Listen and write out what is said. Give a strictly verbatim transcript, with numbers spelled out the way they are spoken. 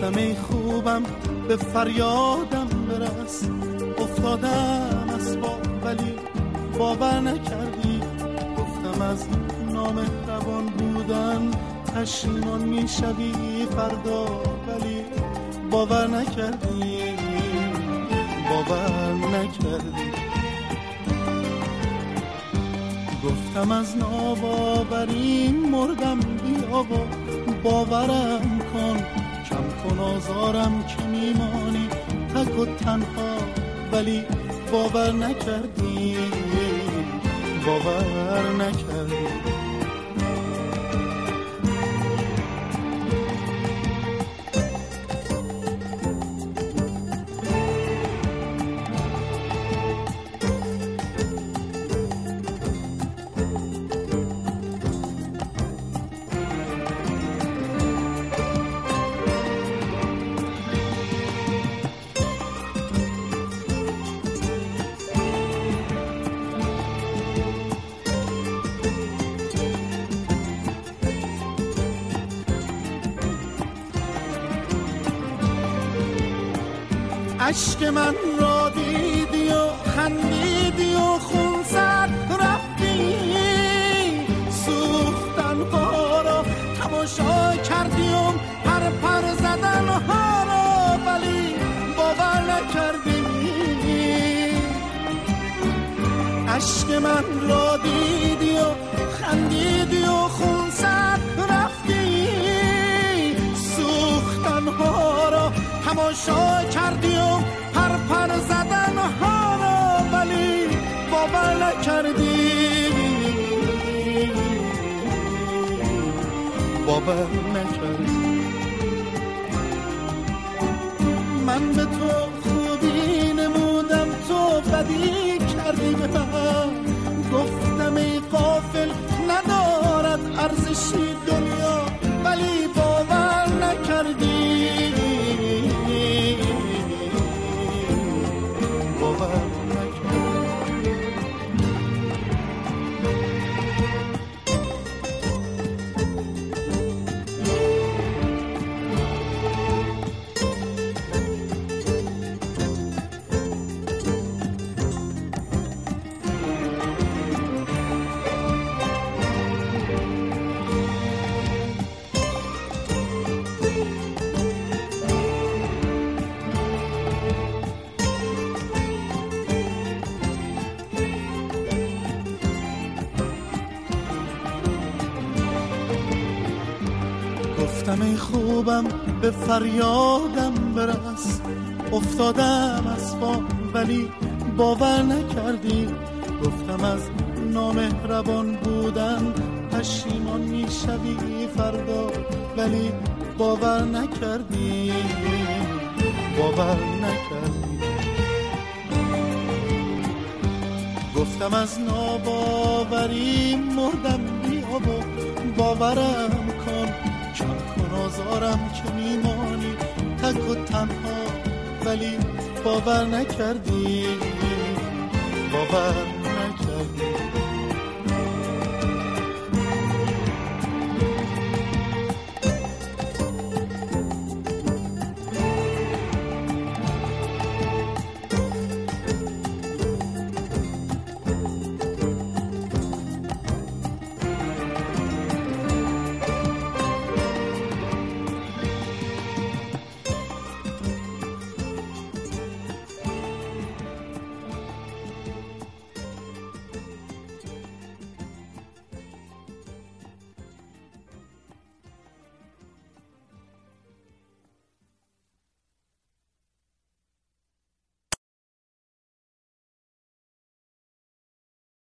گفتم ای خوبم به فریادم برس، افتادم از پا ولی باور نکردی. گفتم از نامهربان بودن پشیمان میشوی فردا، ولی باور نکردی، باور نکردی. گفتم از ناباوری مردم، بیا و باورم کن، کم کن آزارم که میمانی تک و تنها، ولی باور نکردی، باور نکردی. عشق من را دیدی و خندیدی و خون زد رفتی، سوختن ها را تماشا کردی و پر پر زدن ها را، ولی باور نکردی. عشق من را دیدی و خندیدی و خون زد رفتی، سوختن ها را تماشا کردی و پر پر زدن ها را، ولی باور نکردی، باور نکردی. من به تو خوبی نمودم، تو بدی کردی به من. گفتم ای غافل ندارد ارزشی دنیا، ولی باور نکردی، باور نکردی. گفتم ای خوبم به فریادم برس، افتادم از پا ولی باور نکردی. گفتم از نامهربان بودن پشیمان میشوی فردا، ولی باور نکردی، باور نکردی. گفتم از ناباوری مردم، بیا و باورم کن، کم کن آزارم که میمانی تک و تنها، ولی باور نکردی، باور